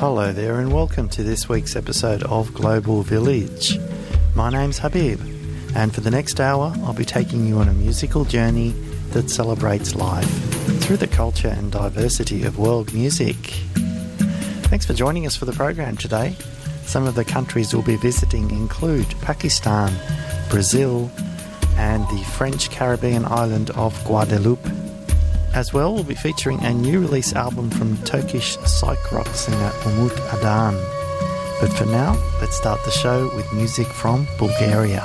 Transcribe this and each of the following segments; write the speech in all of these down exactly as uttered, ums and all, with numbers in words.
Hello there and welcome to this week's episode of Global Village. My name's Habib, and for the next hour I'll be taking you on a musical journey that celebrates life through the culture and diversity of world music. Thanks for joining us for the program today. Some of the countries we'll be visiting include Pakistan, Brazil, and the French Caribbean island of Guadeloupe. As well, we'll be featuring a new release album from Turkish psych rock singer Umut Adan. But for now, let's start the show with music from Bulgaria.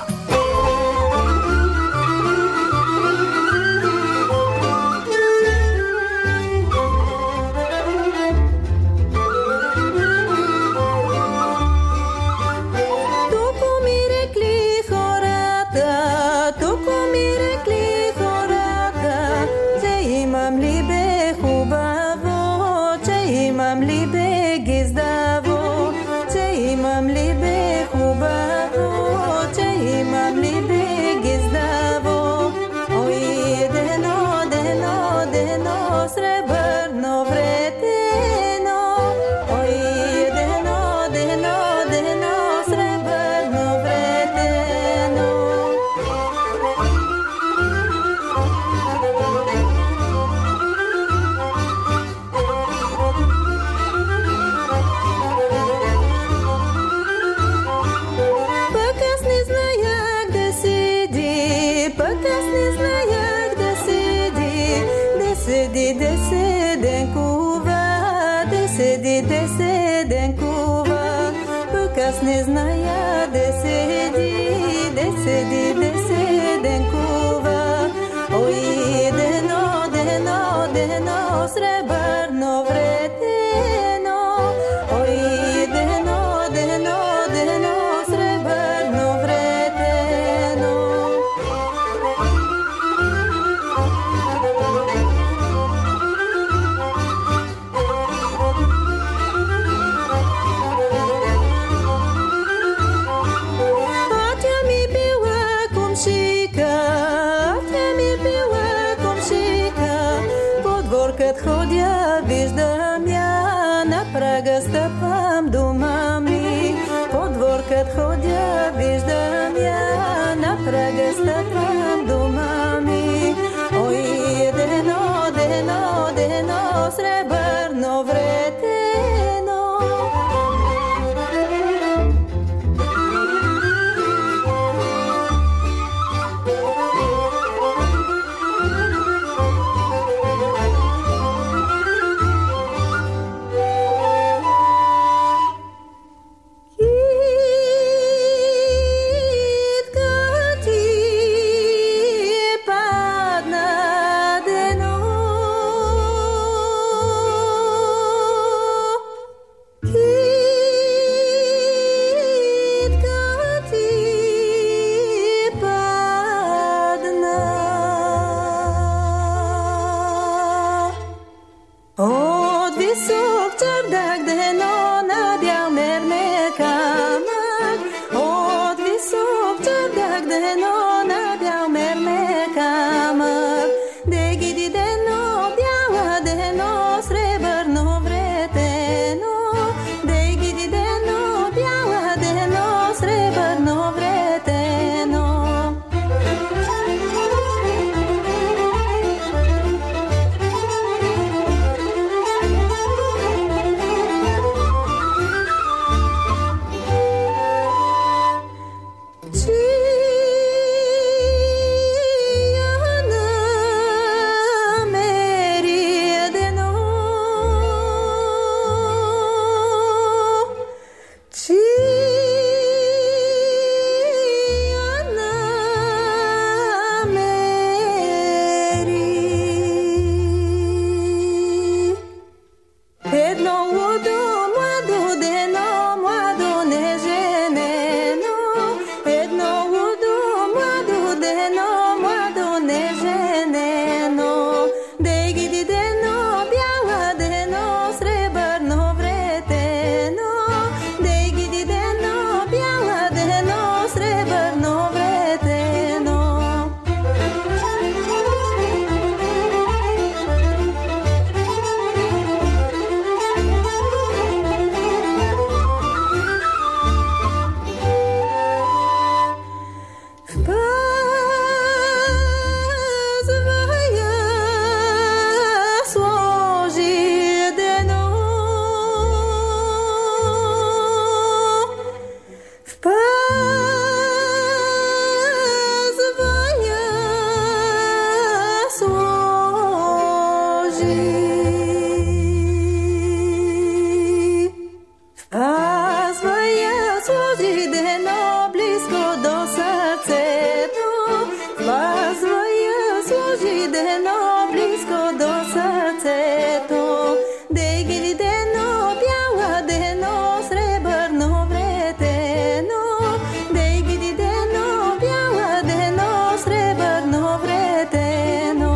Не зная де седи, де седи, де седен кува. Ой, дено, дено, дено, сребърно вретено. Ой, дено, дено, дено, сребърно вретено. Ходя, виждам я, на прага стъпвам дома ми. По двор кът ходя, виждам я, на прага стъпвам дома ми. Ой, дено, дено, дено, сребърно вретено. deno blisko do srceto, degili deno biała deno srebrno wreteno, degili deno biała deno srebrno wreteno.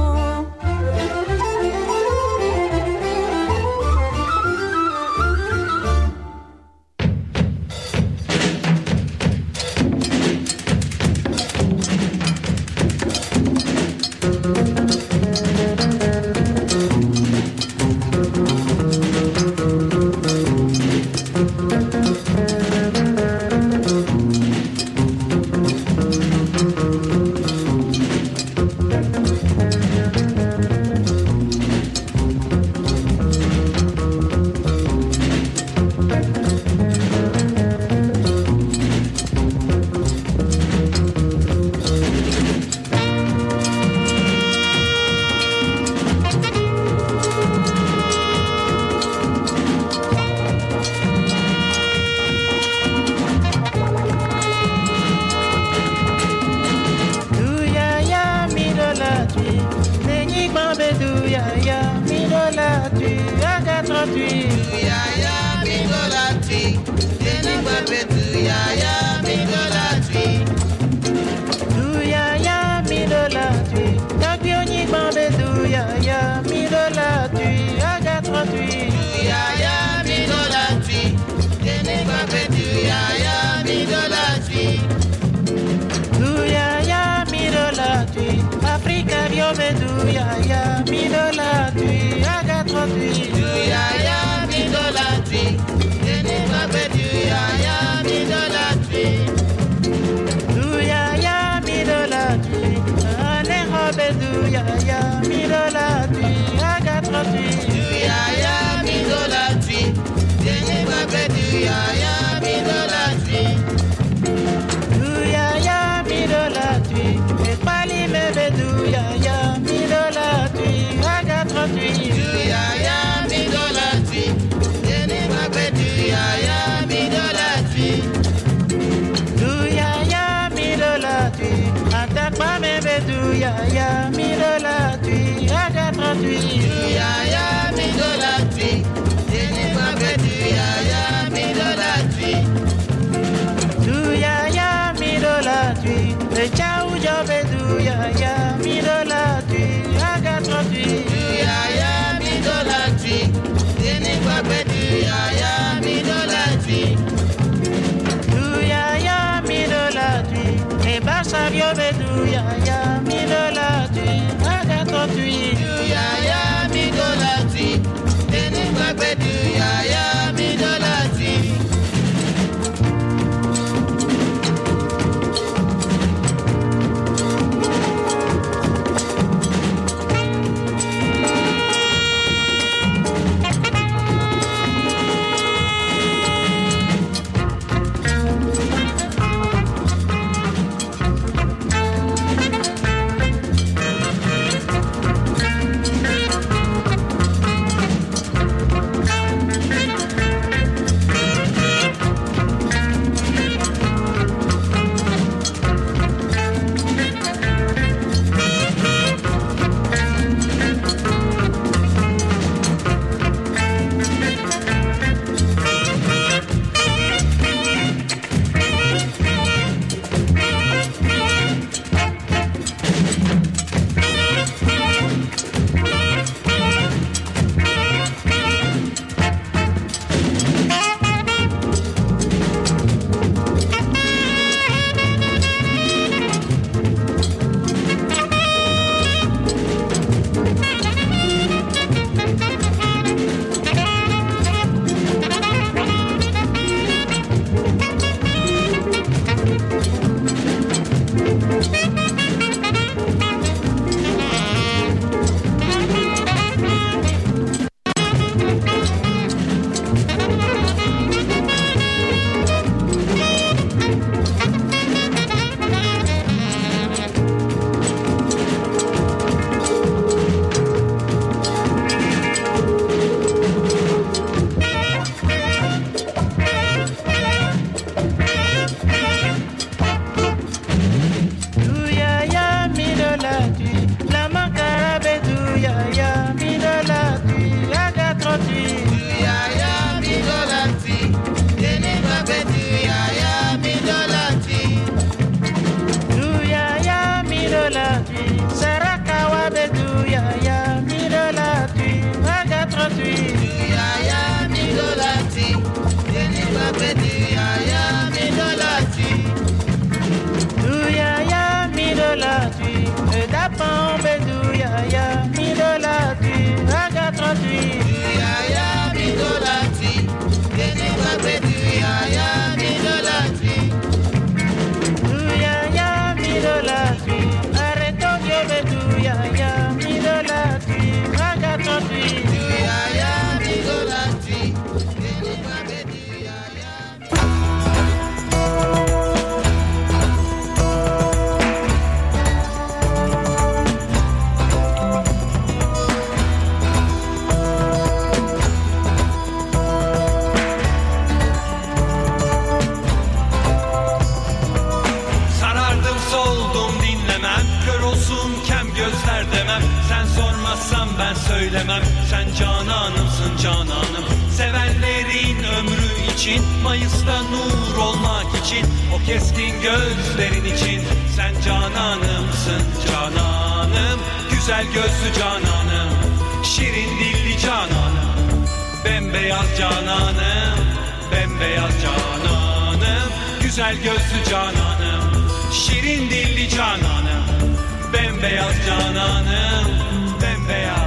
ben söylemem. Sen cananımsın cananım. Sevenlerin ömrü için, Mayıs'ta nur olmak için, o keskin gözlerin için. Sen cananımsın cananım, güzel gözlü cananım, şirin dilli cananım, bembeyaz cananım, bembeyaz cananım, güzel gözlü cananım, şirin dilli cananım, bembeyaz cananım, bembeyaz.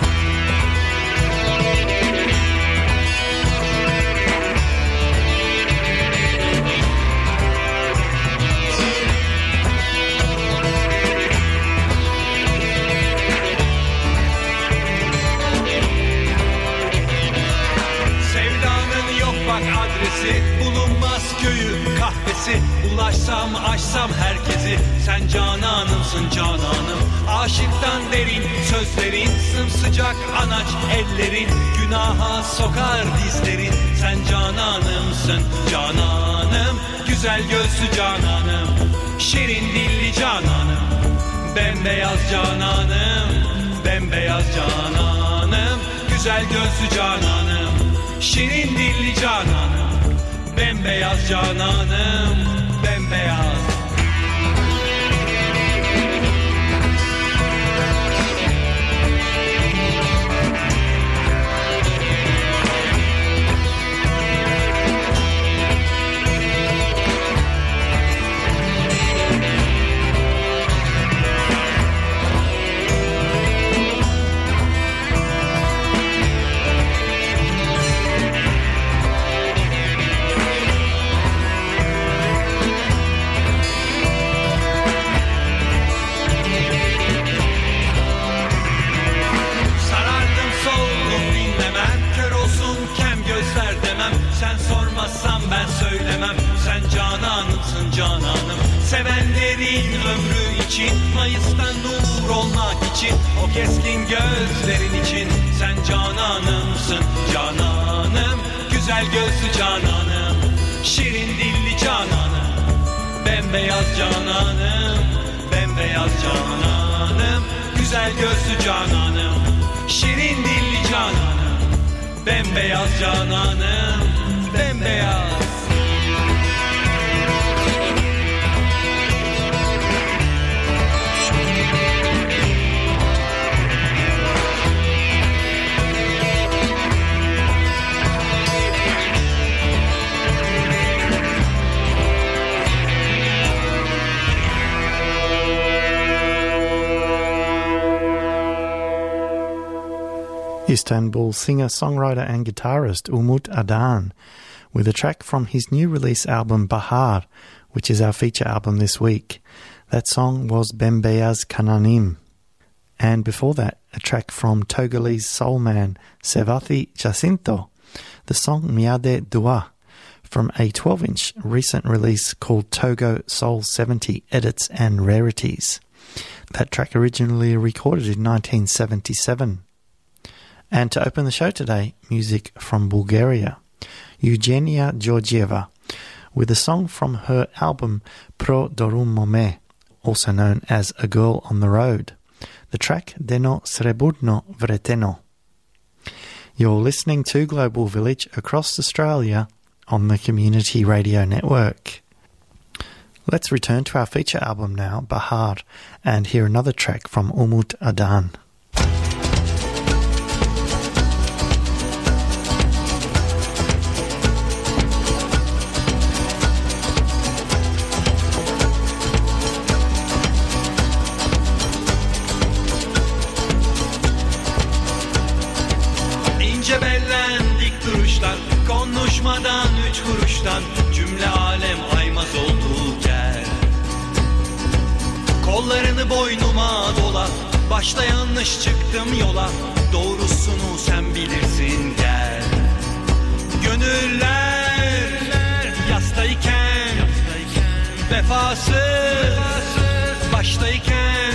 Adresi bulunmaz köyü kahvesi, ulaşsam aşsam herkesi. Sen cananımsın cananım, aşıktan derin sözlerin, sımsıcak anaç ellerin, günaha sokar dizlerin. Sen cananımsın cananım, güzel gözlü cananım, şirin dilli cananım, bembeyaz cananım, bembeyaz cananım, güzel gözlü cananım, şirin dilli cananım, bembeyaz cananım, bembeyaz. Sen sormazsan ben söylemem. Sen cananımsın cananım. Sevenlerin ömrü için, Mayıs'tan nur olmak için, o keskin gözlerin için. Sen cananımsın cananım, güzel gözlü cananım, şirin dilli cananım, bembeyaz cananım, bembeyaz cananım, güzel gözlü cananım, şirin dilli cananım, bembeyaz cananım, bembeyaz. Istanbul singer, songwriter and guitarist Umut Adan with a track from his new release album Bahar, which is our feature album this week. That song was Bembeyaz Kananim. And before that, a track from Togolese soul man Sevathi Jacinto, the song Miade Dua, from a twelve-inch recent release called Togo Soul seventy Edits and Rarities. That track originally recorded in nineteen seventy-seven. And to open the show today, music from Bulgaria, Eugenia Georgieva, with a song from her album Pro Dorum Mome, also known as A Girl on the Road, the track Deno Srebrno Vreteno. You're listening to Global Village across Australia on the Community Radio Network. Let's return to our feature album now, Bahar, and hear another track from Umut Adan. Konuşmadan üç kuruştan cümle alem aymaz oldu gel. Kollarını boynuma dola, başta yanlış çıktım yola, doğrusunu sen bilirsin gel. Gönüller yastayken, vefasız baştayken,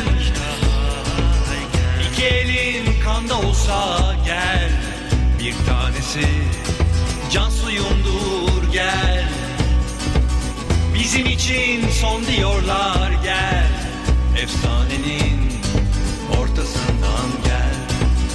iki elin kanda olsa gel. Bir tanesi can suyumdur gel. Bizim için son diyorlar gel. Efsanenin ortasından gel.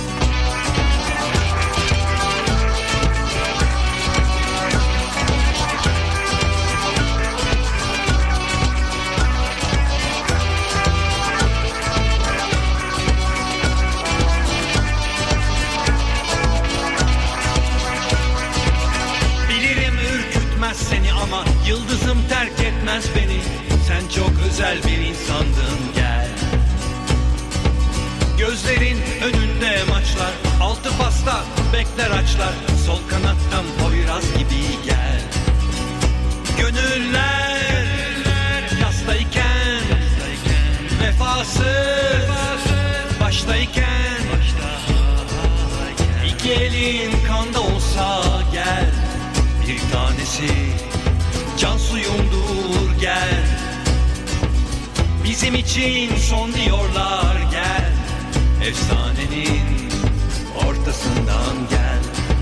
Gözlerin önünde maçlar, altı pasta bekler açlar. Sol kanattan Poyraz gibi gel. Gönüller yastayken, vefasız baştayken, iki elin kanda olsa gel. Bir tanesi can suyumdur gel. Bizim için son diyorlar gel. Efsanenin ortasından gel.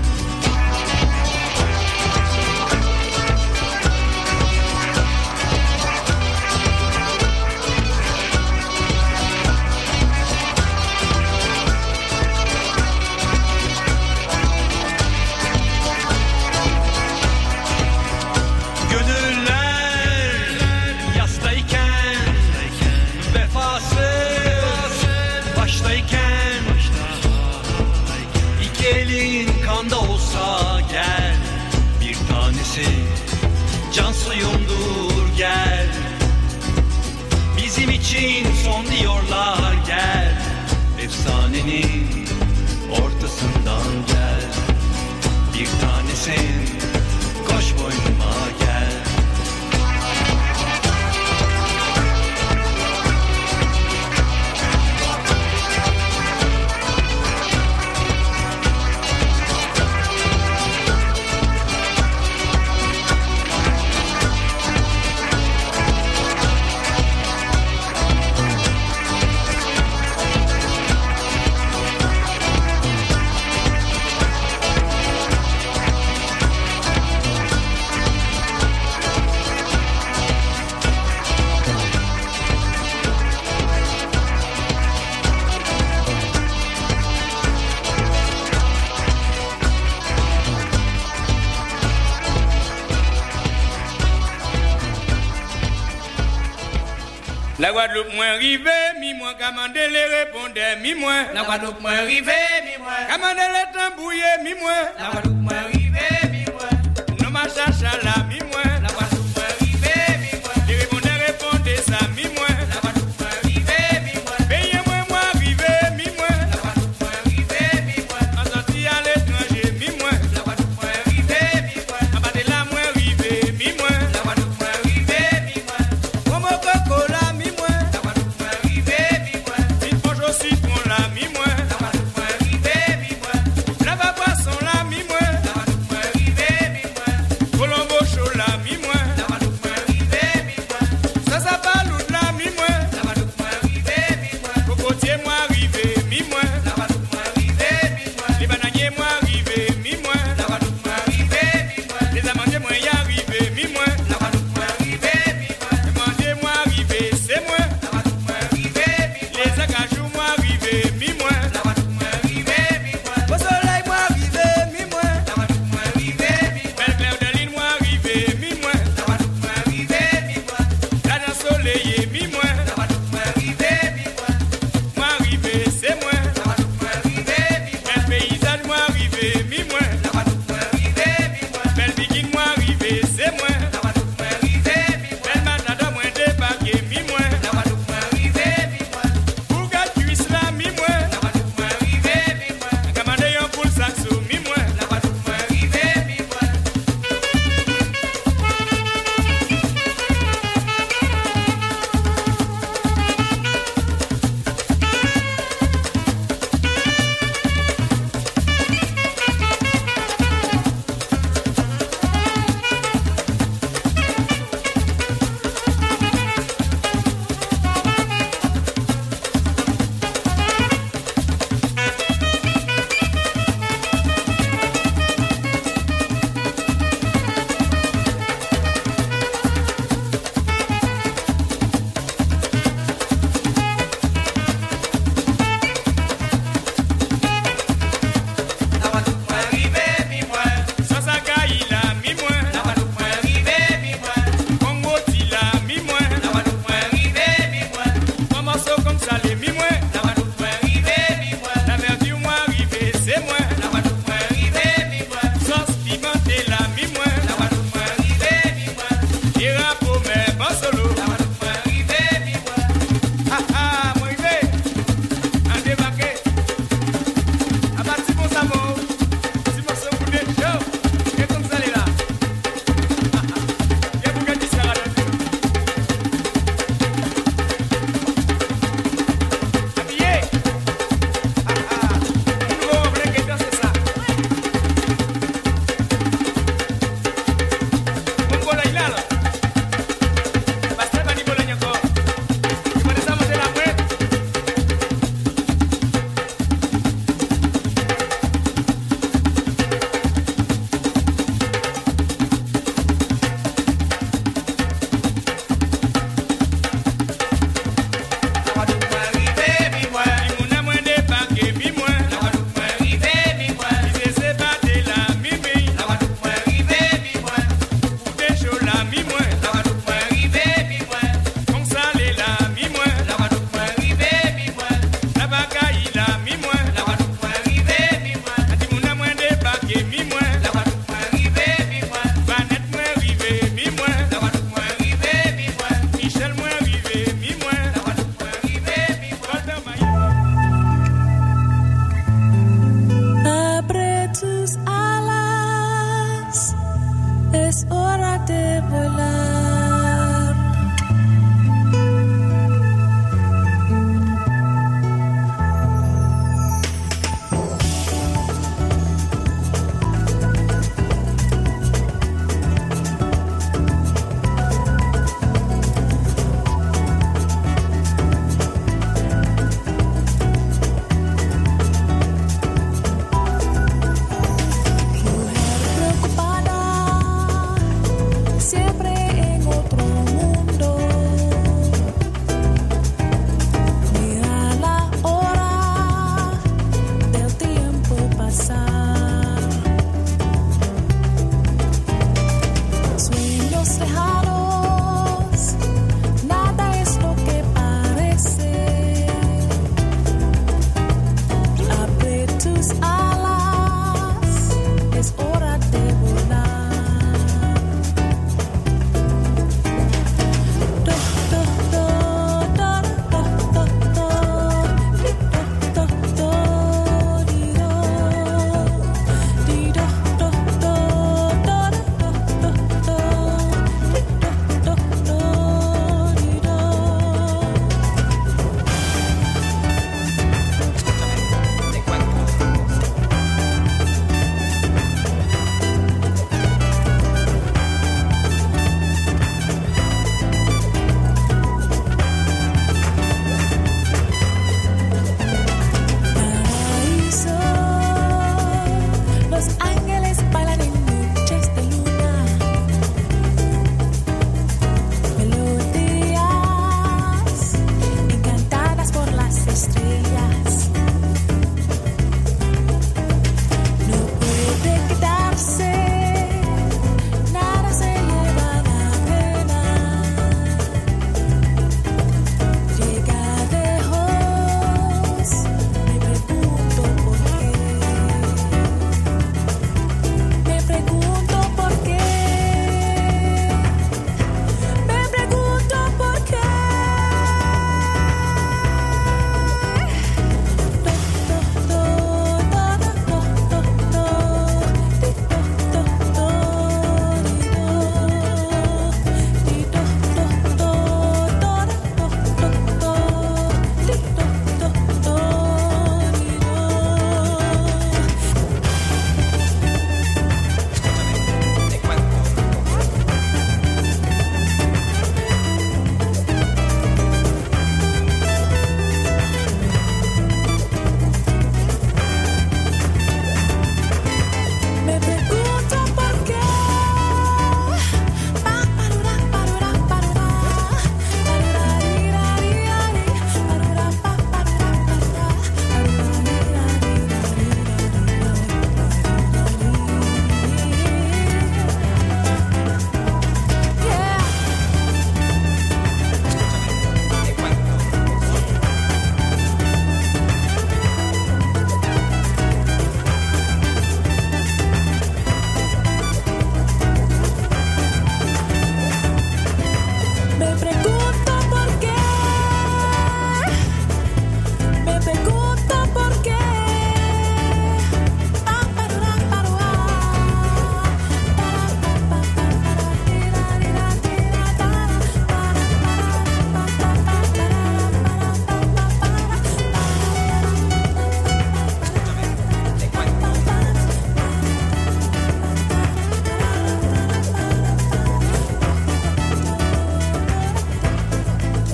Can suyumdur gel. Bizim için son diyorlar gel. Efsanenin ortasından gel. Bir tanesin, koş boynuma gel. La Guadeloupe moins rivé, mi moins Camandele répondait, mi moins. La Guadeloupe moins rivé, mi moins. Camandele tambouillé, mi moins. La Guadeloupe moins rivé, mi moins. No machacha la, mi moins. La Guadeloupe moins rivé, mi moins. Les répondait, répondait ça, mi moins. La Guadeloupe moins rivé, mi moins. Payez moins, moi rivé, mi moins. La Guadeloupe moins rivé, mi moins. En sorti à l'étranger, mi moins. La Guadeloupe moins rivé, mi moins. En bas de la moins rivé, mi moins. La Guadeloupe moins rivé, mi moins. Como coca-cola, mi moins. La Guadeloupe moins rivé, mi moins. Vite mange au citron là, mi moins. La Guadeloupe moins rivé, mi moins. La va poisson là, mi moins. La Guadeloupe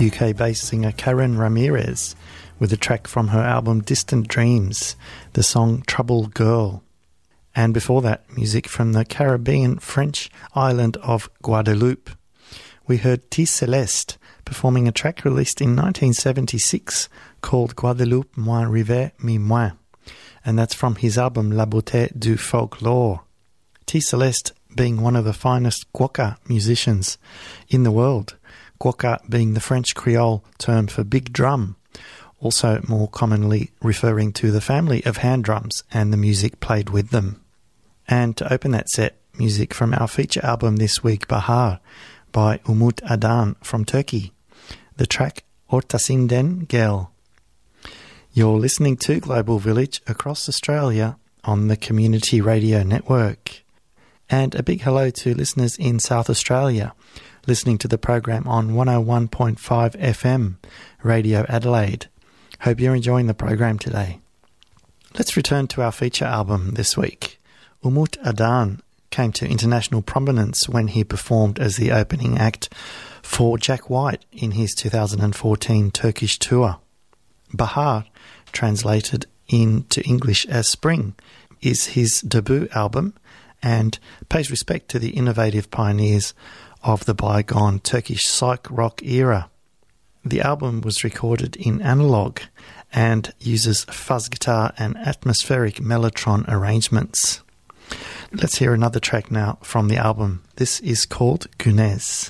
U K-based singer Karen Ramirez with a track from her album Distant Dreams, the song Trouble Girl. And before that, music from the Caribbean French island of Guadeloupe. We heard T. Celeste performing a track released in nineteen seventy-six called Guadeloupe moins rive mi moins, and that's from his album La Beauté du Folklore. T. Celeste being one of the finest guoca musicians in the world, guoca being the French Creole term for big drum, also more commonly referring to the family of hand drums and the music played with them. And to open that set, music from our feature album this week, Bahar, by Umut Adan from Turkey, the track Ortasinden Gel. You're listening to Global Village across Australia on the Community Radio Network. And a big hello to listeners in South Australia, listening to the program on one oh one point five F M, Radio Adelaide. Hope you're enjoying the program today. Let's return to our feature album this week. Umut Adan came to international prominence when he performed as the opening act for Jack White in his two thousand fourteen Turkish tour. Bahar, translated into English as Spring, is his debut album and pays respect to the innovative pioneers of the bygone Turkish psych rock era. The album was recorded in analog and uses fuzz guitar and atmospheric mellotron arrangements. Let's hear another track now from the album. This is called Güneş.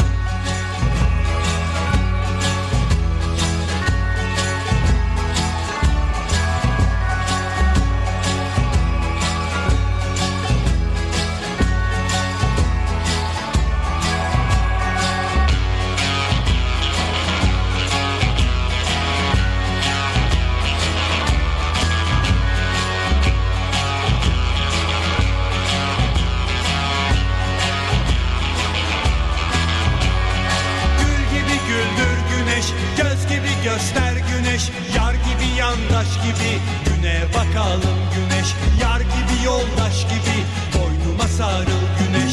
Göster güneş, yar gibi yandaş gibi, güne bakalım güneş, yar gibi yoldaş gibi, boynuma sarıl güneş.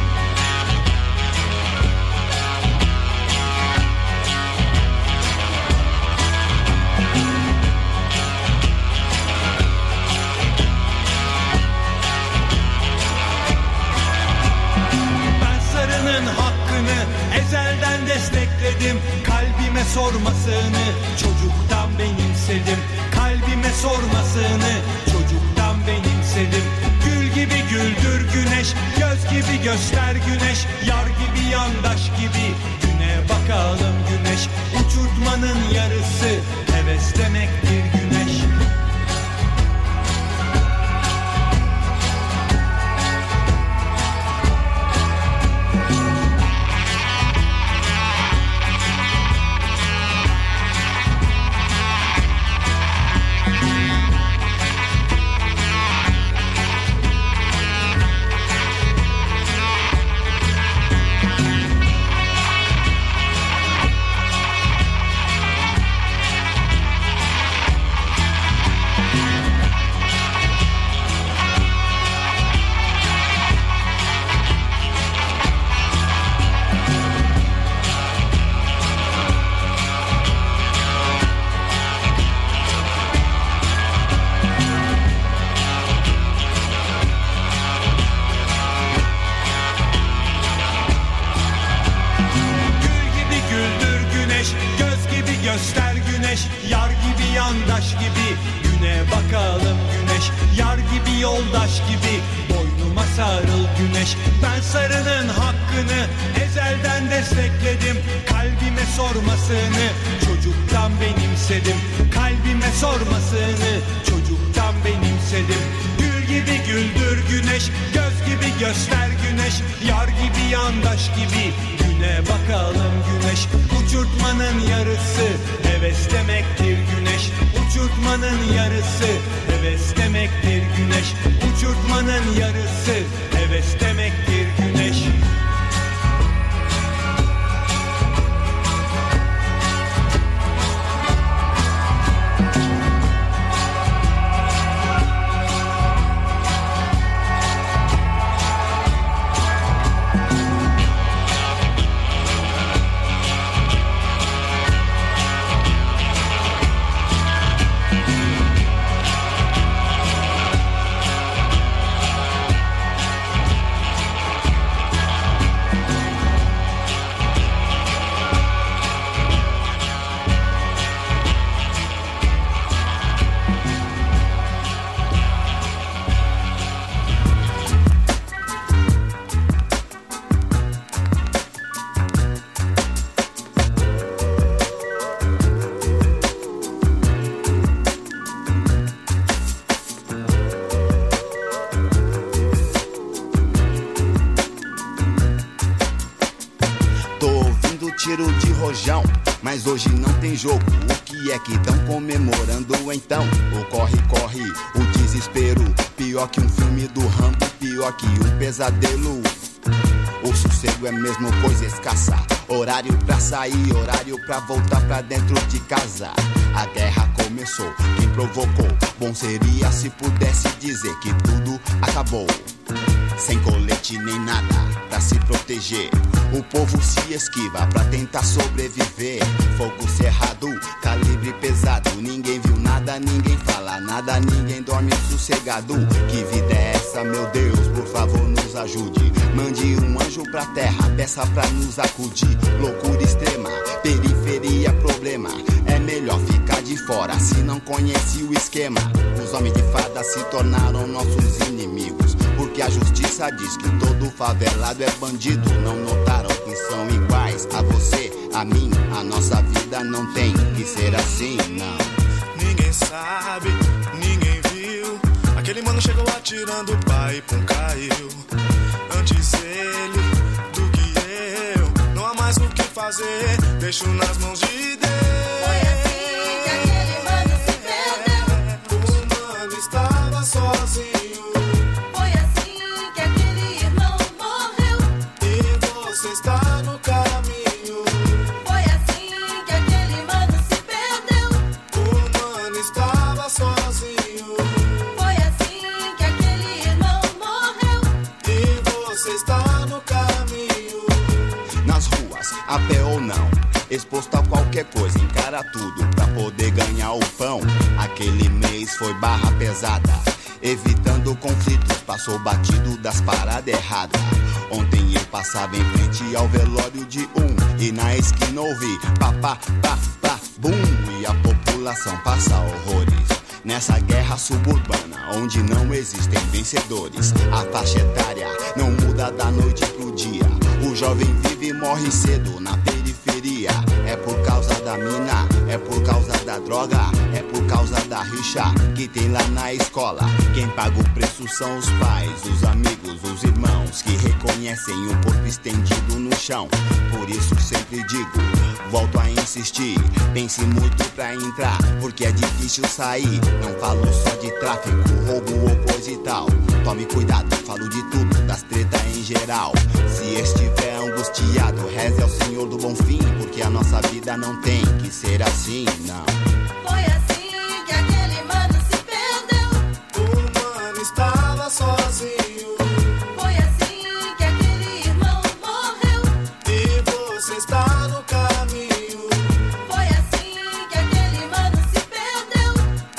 Ben sarının hakkını ezelden destekledim. Kalbime sormasını çocuktan benimsedim. Kalbime sormasını çocuktan benimsedim. Gül gibi güldür güneş, göz gibi göster güneş, yar gibi yandaş gibi, güne bakalım güneş. Uçurtmanın yarısı heves demektir güneş. Göster güneş, yar gibi yandaş gibi, güne bakalım güneş, yar gibi yoldaş gibi, boynuma sarıl güneş. Ben sarının hakkını ezelden destekledim. Kalbime sormasını çocuktan benimsedim. Kalbime sormasını çocuktan benimsedim. Gül gibi güldür güneş, göz gibi göster güneş, yar gibi yandaş gibi, güne bakalım güneş. Uçurtmanın yarısı heves demektir güneş. Uçurtmanın yarısı heves demektir güneş. Uçurtmanın yarısı heves demektir güneş. rojão, mas hoje não tem jogo. O que é que tão comemorando então? O corre, corre, o desespero, pior que um filme do Rambo, pior que um pesadelo. O sossego é mesmo coisa escassa, horário pra sair, horário pra voltar pra dentro de casa. A guerra começou, quem provocou? Bom seria se pudesse dizer que tudo acabou. Sem colete nem nada pra se proteger, o povo se esquiva pra tentar sobreviver. Fogo cerrado, calibre pesado, ninguém viu nada, ninguém fala nada, ninguém dorme sossegado. Que vida é essa, meu Deus, por favor nos ajude. Mande um anjo pra terra, peça pra nos acudir. Loucura extrema, periferia problema, é melhor ficar de fora se não conhece o esquema. Os homens de fada se tornaram nossos inimigos, porque a justiça diz que todo favelado é bandido. Não notaram que são iguais a você, a mim? A nossa vida não tem que ser assim, não. Ninguém sabe, ninguém viu. Aquele mano chegou atirando, o pai pum caiu. Antes ele do que eu, não há mais o que fazer, deixo nas mãos de Deus. Foi assim que aquele mano se perdeu. O mano estava sozinho. Foi assim que aquele irmão morreu. E você está no caminho. Foi assim que aquele mano se perdeu. O mano estava sozinho. Foi assim que aquele irmão morreu. E você está no caminho. Nas ruas, a pé ou não, exposto a qualquer coisa, encara tudo pra poder ganhar o pão. Aquele mês foi barra pesada, evitando conflitos, passou batido das paradas erradas. Ontem eu passava em frente ao velório de um, e na esquina ouvi pá, pá, pá, pá, bum. E a população passa horrores nessa guerra suburbana, onde não existem vencedores. A faixa etária não muda da noite pro dia, o jovem vive e morre cedo na periferia. É por causa da mina, é por causa da droga, é por causa da rixa que tem lá na escola. Quem paga o preço são os pais, os amigos, os irmãos, que reconhecem o corpo estendido no chão. Por isso sempre digo, volto a insistir, pense muito pra entrar, porque é difícil sair. Não falo só de tráfico, roubo ou coisa e tal. Tome cuidado, falo de tudo, das tretas em geral. Se estiver angustiado, reze ao Senhor do Bom Fim, porque a nossa vida não tem que ser assim, não. Foi assim que aquele mano se perdeu. O mano estava sozinho. Foi assim que aquele irmão morreu. E você está no caminho. Foi assim que aquele mano se perdeu.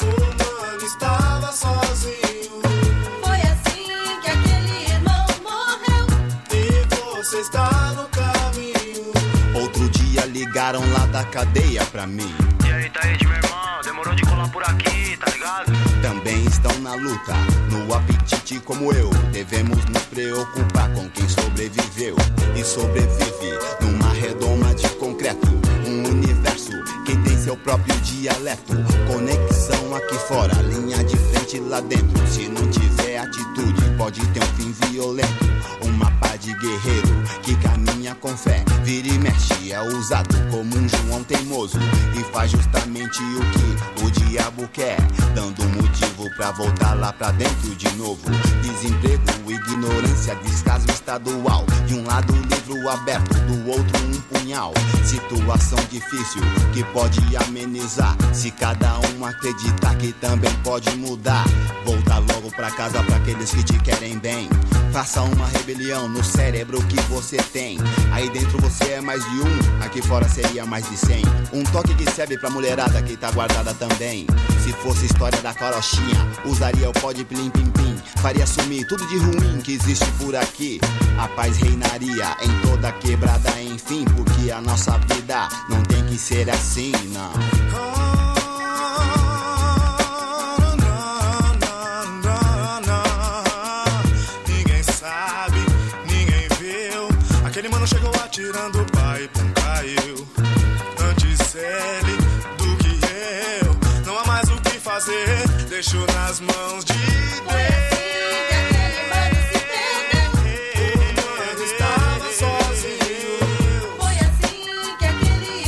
O mano estava sozinho. Foi assim que aquele irmão morreu. E você está no caminho. Outro dia ligaram lá da cadeia pra mim. E aí, Taíde, meu irmão, demorou de colar por aqui, tá ligado? Também estão na luta, no apetite como eu. Devemos nos preocupar com quem sobreviveu e sobrevive numa redoma de concreto. Um universo que tem seu próprio dialeto. Conexão aqui fora, linha de frente lá dentro. Se não tiver atitude, pode ter um fim violento. Uma pá de guerreiro que caminha com fé, vira e mexe, é usado como um João teimoso e faz justamente o que o diabo quer, dando motivo pra voltar lá pra dentro de novo. Desemprego, ignorância, descaso estadual. De um lado livro aberto, do outro um punhal. Situação difícil que pode amenizar, se cada um acreditar que também pode mudar. Voltar logo pra casa pra aqueles que te querem bem. Faça uma rebelião no cérebro que você tem. Aí dentro você é mais de um, aqui fora seria mais de cem. Um toque que serve pra mulherada que tá guardada também. Se fosse história da carochinha, usaria o pó de plim pim pim. Faria sumir tudo de ruim que existe por aqui. A paz reinaria em toda quebrada, enfim. Porque a nossa vida não tem que ser assim, não. Aquele mano chegou atirando, o pai pum caiu. Antes ele do que eu, não há mais o que fazer, deixo nas mãos de Deus. Foi assim que aquele mano se perdeu. O mano estava sozinho. Foi assim que aquele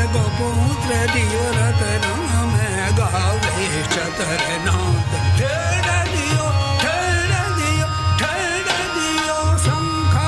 गोपुत्र दियो रत्न में गावे चतर नाथ ठेड़ दियो ठेड़ दियो ठेड़ दियो शंखा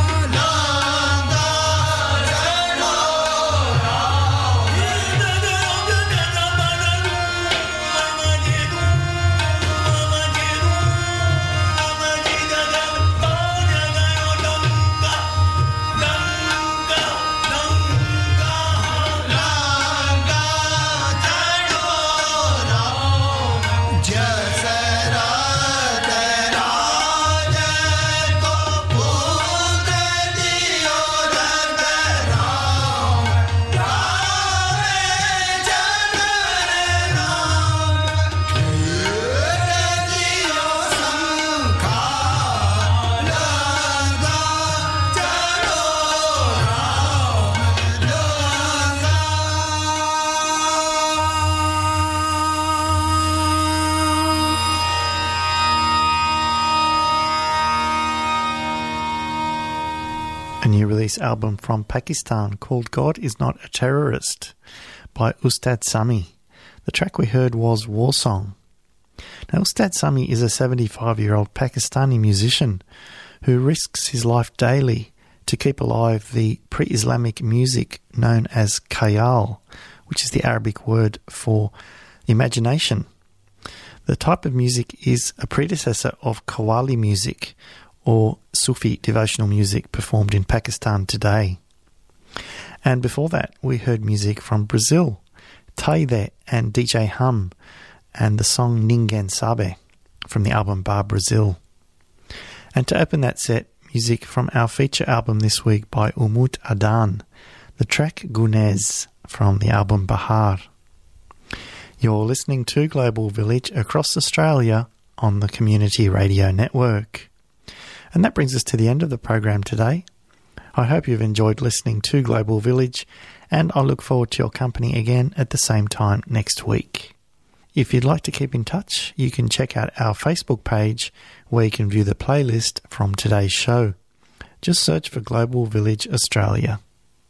A new release album from Pakistan called God Is Not a Terrorist by Ustad Sami. The track we heard was War Song. Now, Ustad Sami is a seventy-five-year-old Pakistani musician who risks his life daily to keep alive the pre-Islamic music known as khayal, which is the Arabic word for imagination. The type of music is a predecessor of Qawwali music, or Sufi devotional music performed in Pakistan today. And before that, we heard music from Brazil, Taide and D J Hum, and the song Ninguém Sabe from the album Bar Brazil. And to open that set, music from our feature album this week by Umut Adan, the track Gunez from the album Bahar. You're listening to Global Village across Australia on the Community Radio Network. And that brings us to the end of the program today. I hope you've enjoyed listening to Global Village, and I look forward to your company again at the same time next week. If you'd like to keep in touch, you can check out our Facebook page where you can view the playlist from today's show. Just search for Global Village Australia.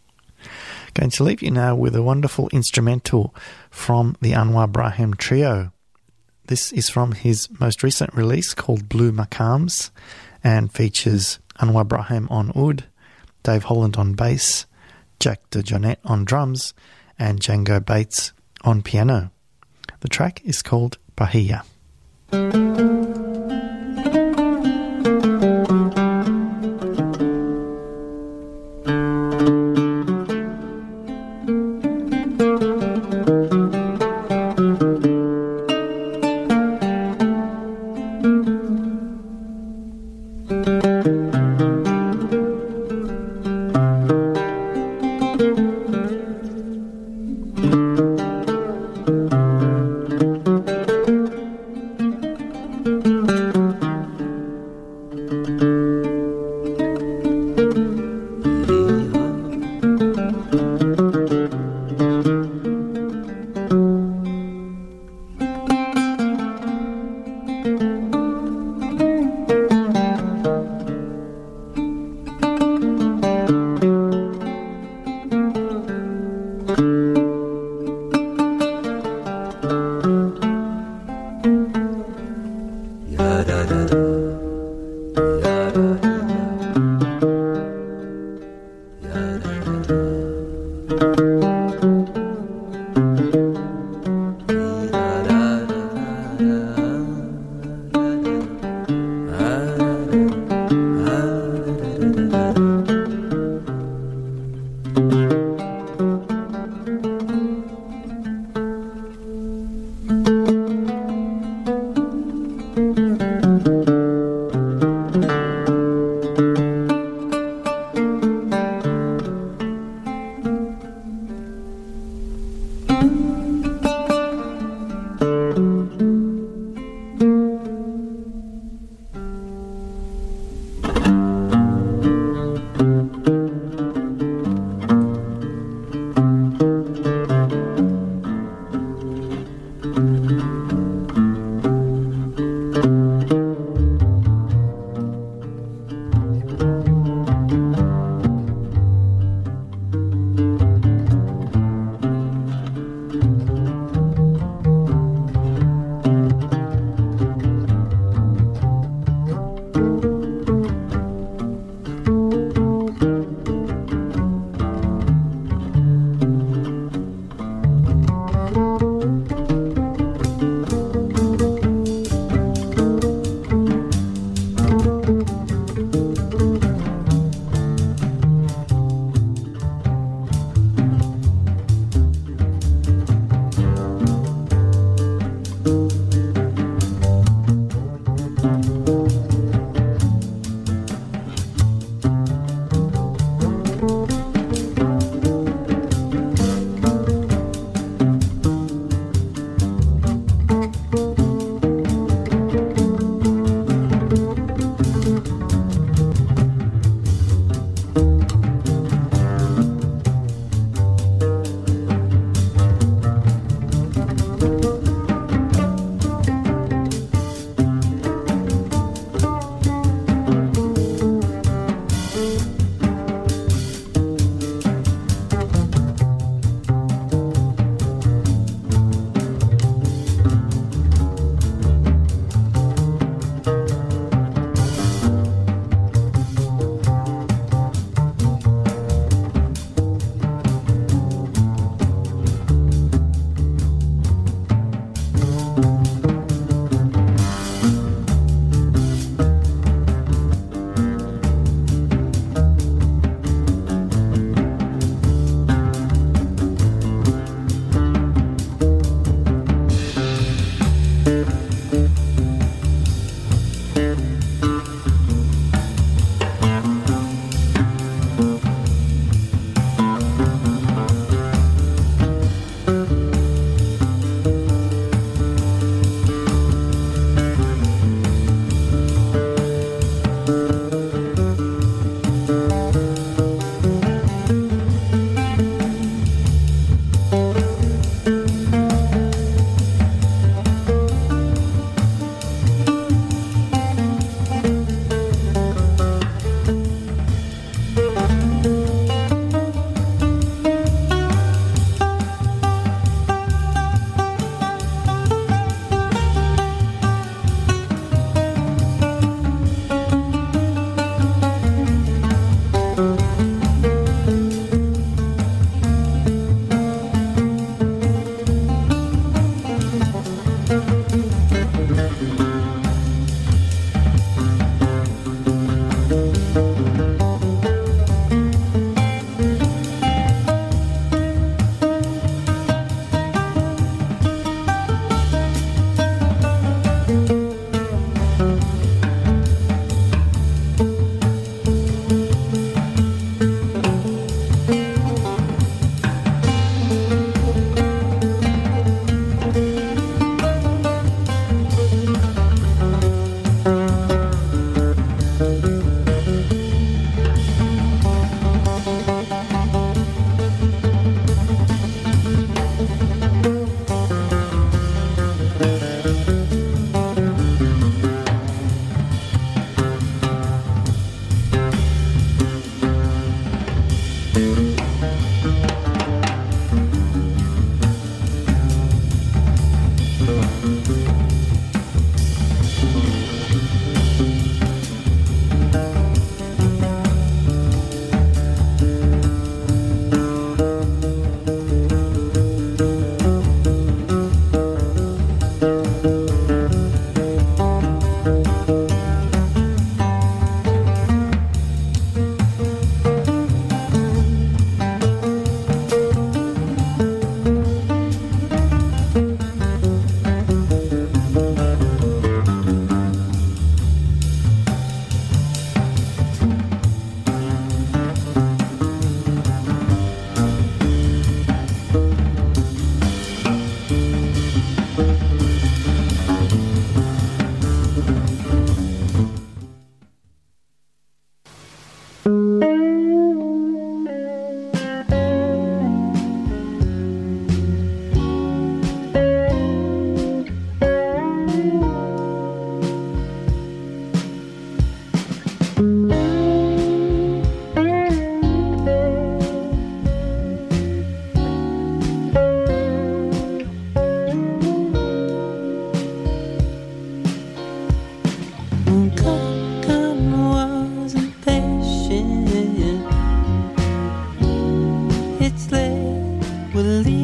Going to leave you now with a wonderful instrumental from the Anwar Brahim Trio. This is from his most recent release called Blue Makams, and features Anwar Brahim on oud, Dave Holland on bass, Jack DeJohnette on drums, and Django Bates on piano. The track is called Bahia.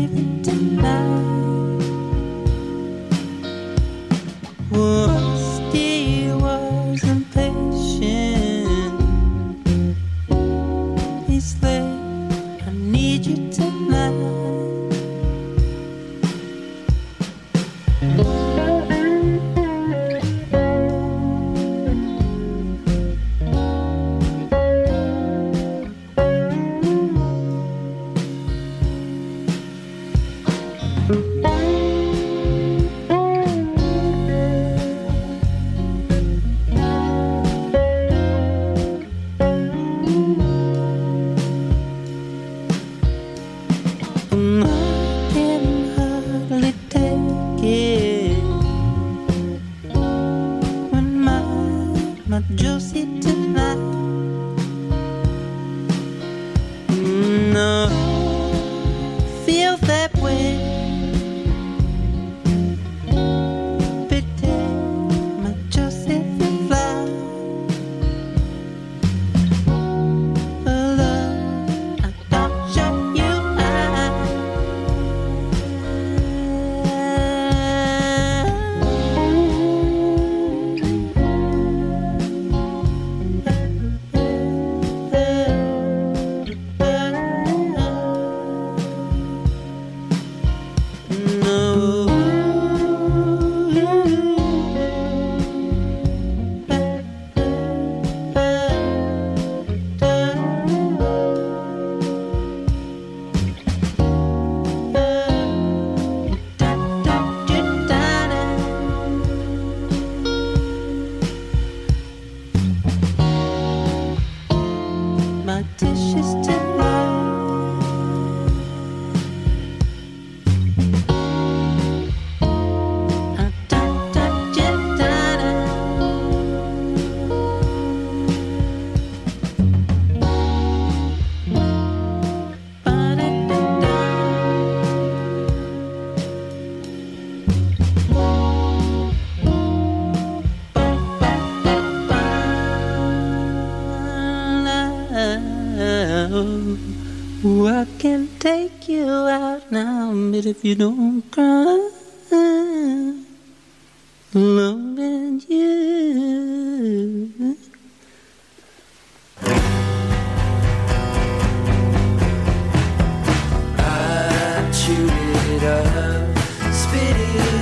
leaving tonight. Rusty was impatient. He's late, I need you tonight. I can take you out now, but if you don't cry, loving you. I chewed it up, spit it